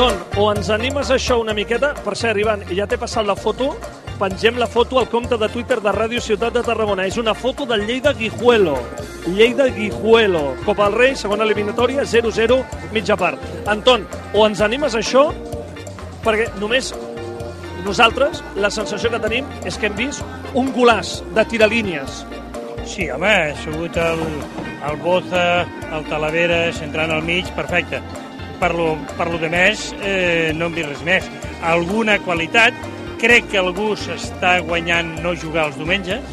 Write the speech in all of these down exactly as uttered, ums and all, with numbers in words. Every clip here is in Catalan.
Anton, o ens animes a això una miqueta? Per cert, Ivan, ja t'he passat la foto, pengem la foto al compte de Twitter de Ràdio Ciutat de Tarragona. És una foto del Lleida-Guijuelo. Lleida-Guijuelo. Copa del Rei, segona eliminatòria, zero zero, mitja part. Anton, o ens animes a això? Perquè només nosaltres, la sensació que tenim és que hem vist un golaç de tiralínies. Sí, home, ha sigut el, el Boza, el Talavera, centrant al mig, perfecte. Per lo, per lo de més, eh, no hem vist res més. Alguna qualitat, crec que algú s'està guanyant no jugar els diumenges.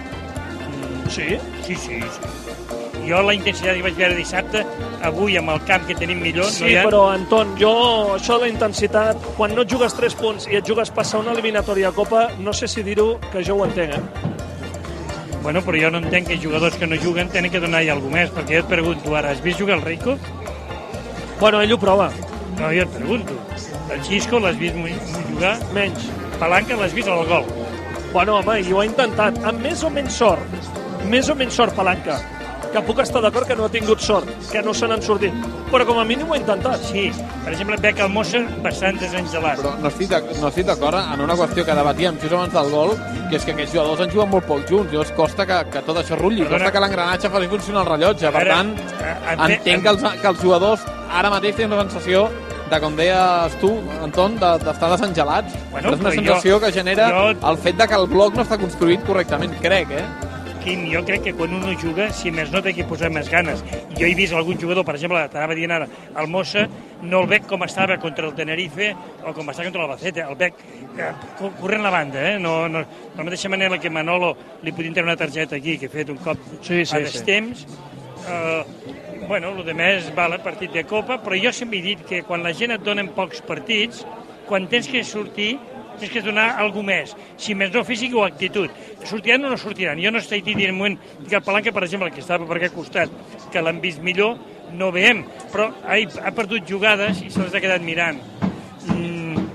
Sí? Sí, sí, sí. Jo la intensitat que vaig veure dissabte, avui amb el camp que tenim millor... Sí, no hi ha... però, Anton, jo, això de la intensitat, quan no et jugues tres punts i et jugues passar una eliminatòria a Copa, no sé si dir-ho, que jo ho entenc, eh? Bueno, però jo no entenc que jugadors que no juguen tenen que donar-hi alguna més, perquè jo et pregunto ara, has vist jugar el Reiko? Bueno, ell ho prova. No, jo et pregunto. El Xisco l'has vist jugar? Menys. Palanca l'has vist al gol? Bueno, home, jo ho he intentat, amb més o menys sort. Més o menys sort, Palanca. Que puc estar d'acord que no ha tingut sort, que no se n'han sortit. Però com a mínim ho he intentat. Sí, per exemple, veig el Mossa bastant desengelat. Però no estic, no estic d'acord en una qüestió que debatíem just abans del gol, que és que aquests jugadors han jugat molt poc junts. Llavors costa que, que tot això rutlli, Perdona. costa que l'engranatge faci funcionar el rellotge. Per Ara, tant, eh, entenc que els, que els jugadors ara mateix tenen la sensació de, com deies tu, Anton, d'estar de, desengelats. Bueno, és una però sensació jo- que genera jo- el fet de que el bloc no està construït correctament, crec, eh? Quim, jo crec que quan un no juga, si més no té que posar més ganes. Jo he vist algun jugador, per exemple, t'anava dient ara, el Mossa, no el veig com estava contra el Tenerife o com està contra l'Albacete, el veig eh, corrent la banda, eh? No, no, de la mateixa manera que Manolo li podien treure una targeta aquí, que he fet un cop Sí, sí, a destemps. Eh, bueno, el de més val el partit de Copa, però jo sempre he dit que quan la gent et donen pocs partits, quan tens que sortir, tens que donar alguna més. Si més no físic o actitud. Sortiran o no sortiran. Jo no estic dient en un moment que el Palanca, per exemple, que estava per aquest costat, que l'han vist millor, no veiem. Però ha, ha perdut jugades i se les ha quedat mirant. Mm,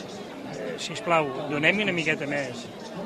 sisplau, donem-hi una miqueta més.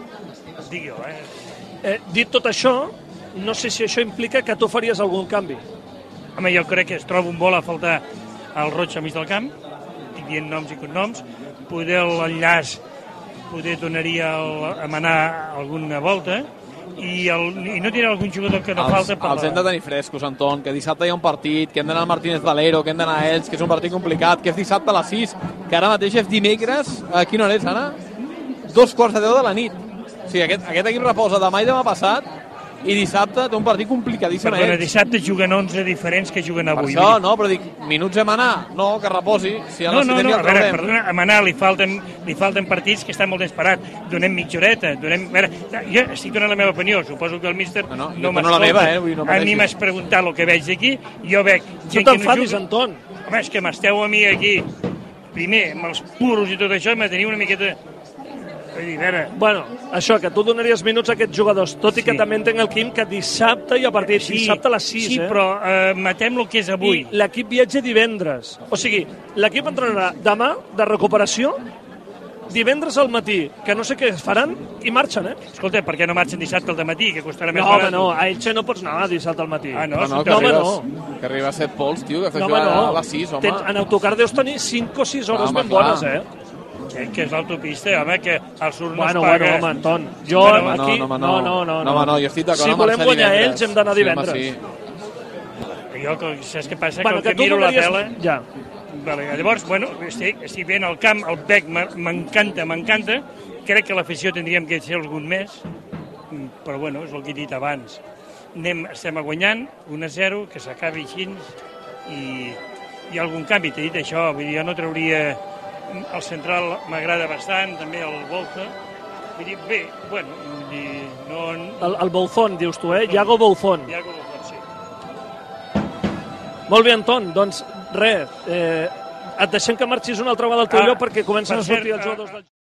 Dic jo, eh? eh? Dit tot això, no sé si això implica que tu faries algun canvi. Home, jo crec que es troba un vol a faltar al Roig al mig del camp, estic dient noms i cognoms, poder l'enllaç poder donaria el, a manar alguna volta i, el, i no tindrà algun jugador que no els, falta per els hem de tenir frescos, Anton, que dissabte hi ha un partit, que hem d'anar al Martínez Valero, que hem d'anar a Elx, que és un partit complicat, que és dissabte a les sis, que ara mateix és dimecres, a quina hora és, Anna? Dos quarts de deu de la nit. O sigui, aquest, aquest equip reposa demà i demà passat, i dissabte té un partit complicadíssim. Perdona, a Elx. dissabte juguen onze diferents que juguen Per avui. això, no, però dic, minuts a manar, no, que reposi. Si a No, les no, set i no, mitja a el veure, traurem. perdona, a Manà li falten, li falten partits que estan molt esperat. Donem mitja horeta, donem... A veure, jo estic donant la meva opinió, suposo que el míster No, no, jo no dono la meva, eh, vull dir, no a mi pateixis. m'has preguntat el que veig aquí, jo veig No gent que no t'enfadis, juga... Anton. Home, és que m'esteu a mi aquí, primer, amb els puros i tot això, me teniu una miqueta... Vull dir, a veure... Bueno, això, que tu donaries minuts a aquests jugadors, tot i que Sí. també entenc el Quim que dissabte hi ha partit, dissabte a les sis, sí, eh? però eh, matem el que és avui. I l'equip viatja divendres. O sigui, l'equip entrenarà demà, de recuperació, divendres al matí, que no sé què faran, i marxen, eh? Escolta, per què no marxen dissabte al matí, que costarà més No, home, barat? no, a Elche no pots anar dissabte al matí. Ah, no? No, no, que, No, home, arribes, no. que arriba a set pols, tio, que estàs No, home, jugant no. a les sis, home. Tens, en autocar deus tenir cinc o sis hores Home, ben clar. bones, eh? Que, que és l'autopista, home, que el surt no Bueno, es paga. bueno, home, Anton, jo Bueno, Home, aquí... no, home, no, no. no, no, No, home, no, jo estic d'acord Si amb volem marxar guanyar divendres. ells, hem d'anar Sí, home, divendres. sí. Jo, que- saps què passa? Bueno, que, que que tu miro la donaries... tele... Ja. Vale, llavors, bueno, estic, estic veient el camp, el bec m'e- m'encanta, m'encanta. Crec que l'afició tindríem que ser algun més, mm, però bueno, és el que he dit abans. Anem, estem guanyant, un a zero, que s'acabi així, i hi ha algun canvi, t'he dit això, vull dir, jo no trauria... El central m'agrada bastant, també el Volta. Vull dir, bé, bueno, vull dir, no... El, el Bouzón, dius tu, eh? Iago Bouzón. Iago Volta, sí. Molt bé, Anton, doncs res, eh, et deixem que marxis una altra vegada al teu Ah, lloc perquè comencen per a sortir cert, els jugadors del...